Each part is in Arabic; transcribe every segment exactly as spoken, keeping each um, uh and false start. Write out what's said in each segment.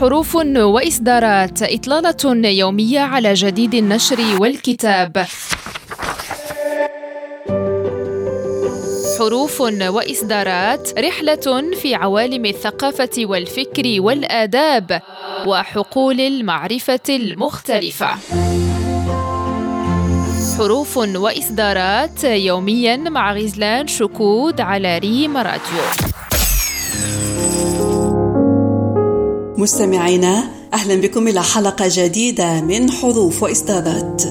حروف وإصدارات، إطلالة يومية على جديد النشر والكتاب. حروف وإصدارات، رحلة في عوالم الثقافة والفكر والآداب وحقول المعرفة المختلفة. حروف وإصدارات يومياً مع غزلان شكود على ريم راديو. مستمعينا، أهلا بكم إلى حلقة جديدة من حروف وإصدارات.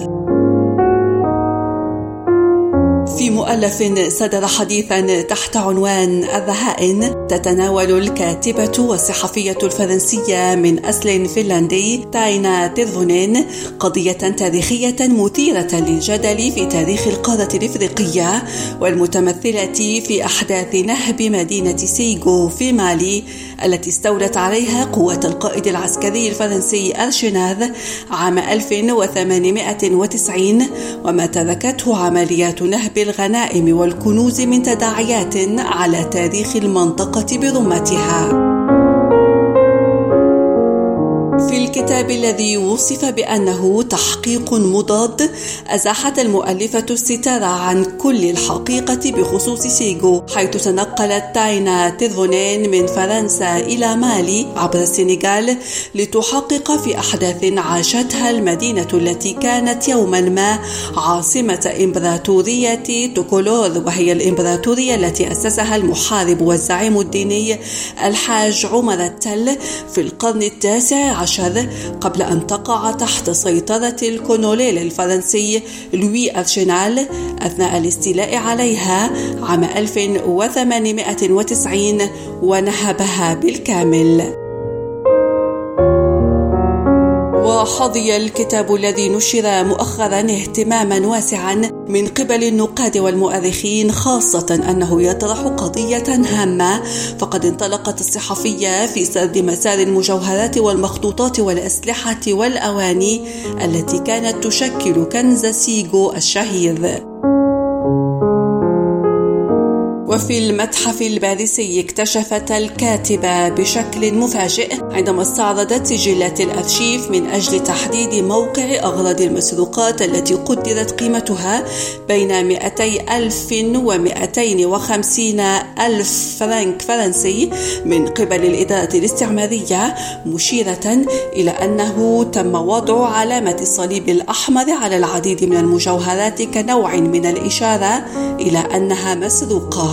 في مؤلف صدر حديثا تحت عنوان الرهائن، تتناول الكاتبة والصحفية الفرنسية من أصل فنلندي تاينا تيرفونين قضية تاريخية مثيرة للجدل في تاريخ القارة الإفريقية، والمتمثلة في أحداث نهب مدينة سيغو في مالي التي استولت عليها قوات القائد العسكري الفرنسي أرشيناذ عام ألف وثمانمائة وتسعين، وما تركته عمليات نهب الغنائم والكنوز من تداعيات على تاريخ المنطقة برمتها. في الكتاب الذي وصف بأنه تحقيق مضاد، أزاحت المؤلفة الستار عن كل الحقيقة بخصوص سيغو، حيث تنقلت تاينا تيرفونين من فرنسا إلى مالي عبر السنغال لتحقق في أحداث عاشتها المدينة التي كانت يوما ما عاصمة إمبراطورية توكولور، وهي الإمبراطورية التي أسسها المحارب والزعيم الديني الحاج عمر التل في القرن التاسع عشر، قبل أن تقع تحت سيطرة الكولونيل الفرنسي لوي أرشينال أثناء الاستيلاء عليها عام ألف وثمانمائة وتسعين ونهبها بالكامل. وحظي الكتاب الذي نشر مؤخرا اهتماما واسعا من قبل النقاد والمؤرخين، خاصة أنه يطرح قضية هامة، فقد انطلقت الصحفية في سرد مسار المجوهرات والمخطوطات والأسلحة والأواني التي كانت تشكل كنز سيغو الشهير. وفي المتحف الباريسي اكتشفت الكاتبة بشكل مفاجئ عندما استعرضت سجلات الأرشيف من أجل تحديد موقع أغراض المسروقات التي قدرت قيمتها بين مئتي ألف ومئتين وخمسين ألف فرنك فرنسي من قبل الإدارة الاستعمارية، مشيرة إلى أنه تم وضع علامة الصليب الأحمر على العديد من المجوهرات كنوع من الإشارة إلى أنها مسروقة.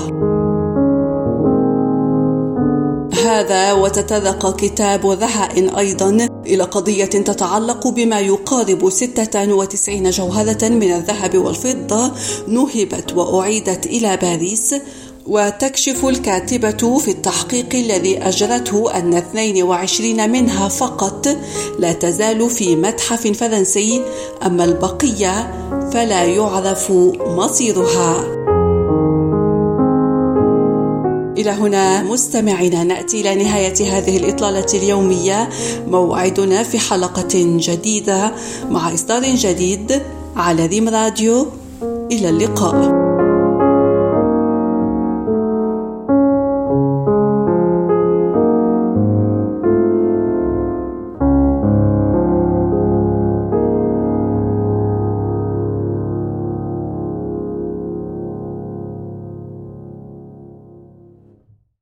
هذا وتطرق كتاب الرهائن أيضا إلى قضية تتعلق بما يقارب ستة وتسعين جوهرة من الذهب والفضة نهبت وأعيدت إلى باريس، وتكشف الكاتبة في التحقيق الذي أجرته أن اثنين وعشرين منها فقط لا تزال في متحف فرنسي، أما البقية فلا يعرف مصيرها. إلى هنا مستمعينا نأتي إلى نهاية هذه الإطلالة اليومية، موعدنا في حلقة جديدة مع إصدار جديد على ريم راديو. إلى اللقاء.